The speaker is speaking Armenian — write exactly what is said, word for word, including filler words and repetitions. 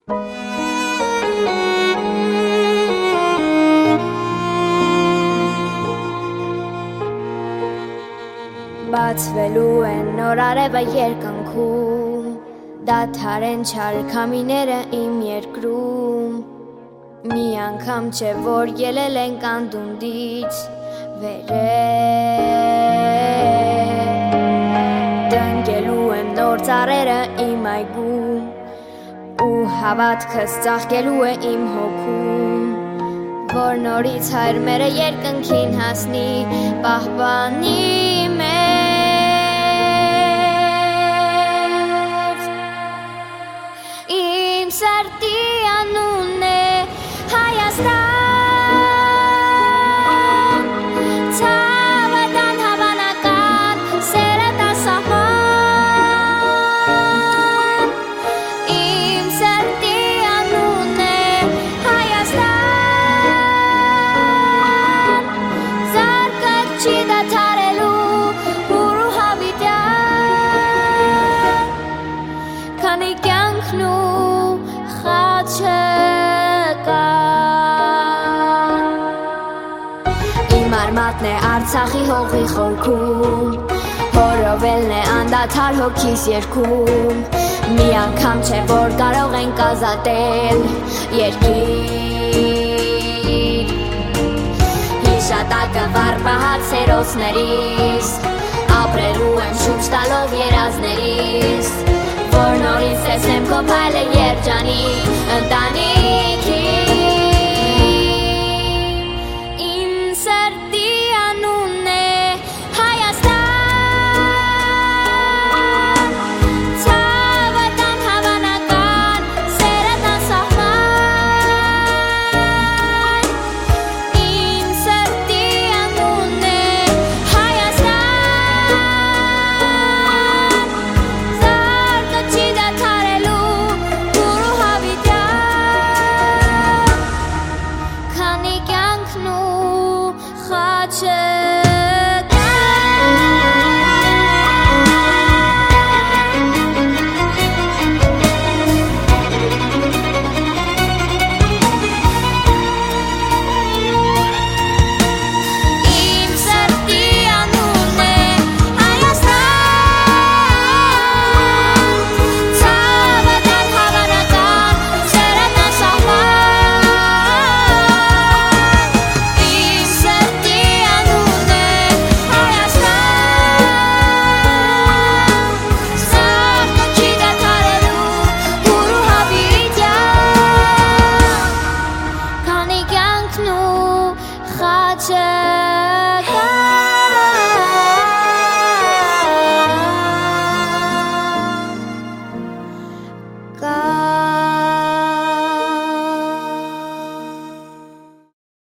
Բացվելու են նոր արևը երկնքում, դադար են չար քամիները իմ երկրում, մի անգամ չէ որ ելել ենք անդունդից վերև, տնկելու են նոր ծառերը իմ այգում, ու հավատքս ծաղկելու է իմ հոգում, որ նորից հայր մերը երկնքին հասնի, պահպանի Իմ սրտի անունն է Հայաստան, ցավը տան հավանական, սերը տասահման, իմ սրտի անունն է Հայաստան, զարկը չի դադարելու հուր ու հավիտյան, քանի կյանքն ու Իմ արմատն է Արցախի հողի խորքում, հորովելն է անդադար հոգիս երգում, մի անգամ չէ որ կարող ենք ազատել երկիր, հիշատակը վառ պահած սերոցներիս, ապրելու եմ շուջ տալով երազներիս, որ նորից տեսնեմ քո փայլը երջանիկ